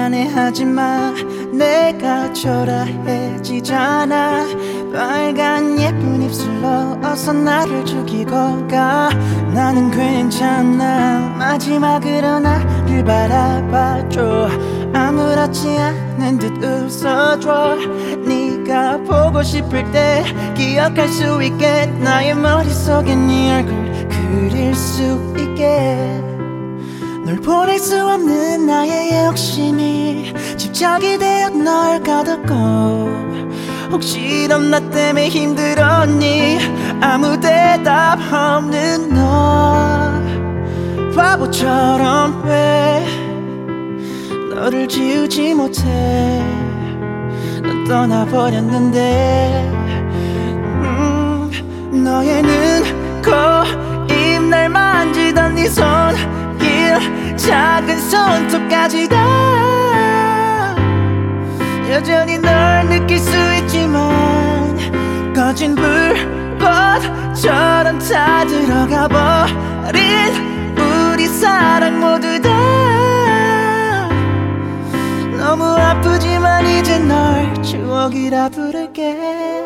미안해하지만 내가 초라해지잖아. 빨간 예쁜 입술로 어서 나를 죽이고 가. 나는 괜찮아. 마지막으로 나를 바라봐줘. 아무렇지 않은 듯 웃어줘. 네가 보고 싶을 때 기억할 수 있게 나의 머릿속에 네 얼굴 그릴 수 있게. 널 보낼 수 없는 나의 욕심이 집착이 되어 널 가뒀고. 혹시 넌 나 때문에 힘들었니? 아무 대답 없는 너 바보처럼 왜 너를 지우지 못해. 넌 떠나버렸는데 너의 눈, 코, 입 날 만지던 네 손길 작은 손톱까지 다 여전히 널 느낄 수 있지만 꺼진 불꽃처럼 다 들어가 버린 우리 사랑 모두 다 너무 아프지만 이제 널 추억이라 부를게.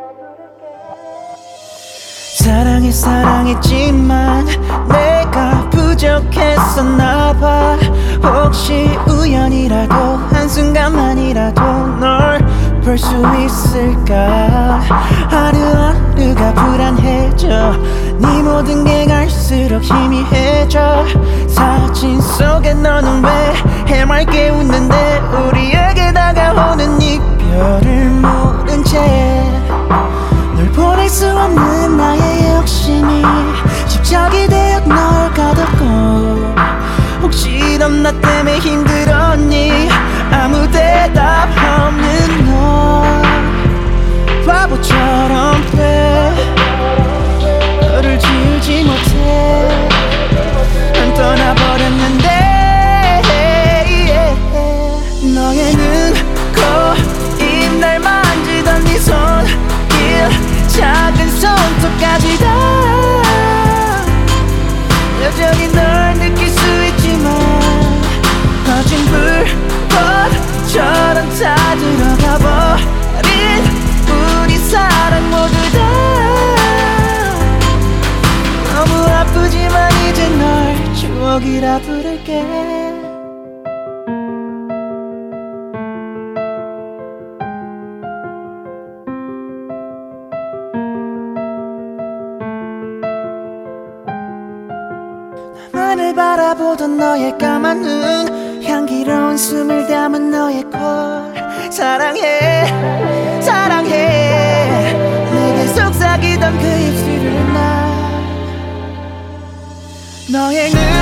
사랑했지만 내가 부족했었나봐. 혹시 우연이라도 한순간만이라도 널 볼 수 있을까. 하루하루가 불안해져. 네 모든 게 갈수록 희미해져. 사진 속에 너는 왜 해맑게 웃는데 우리에게 다가오는 이별을 모른 채 널 보낼 수 없는 나의 욕심이 집착이 되어 널 가뒀고. 혹시 넌 나 때문에 힘들었니? 아무 대답 없는 너 바보처럼 왜 너를 지우지 못해. 난 떠나버렸는데 너의 눈, 코, 입 날 만지던 네 손길 작은 손톱까지 다 여전히 널 느낄 수 있지만 꺼진 불꽃처럼 다 들어가 버린 우리 사랑 모두 다 너무 아프지만 이제 널 추억이라 부를게. 나를 바라보던 너의 까만 눈 향기로운 숨을 담은 너의 코 사랑해 사랑해. 내게 속삭이던 그 입술을 나 너의 눈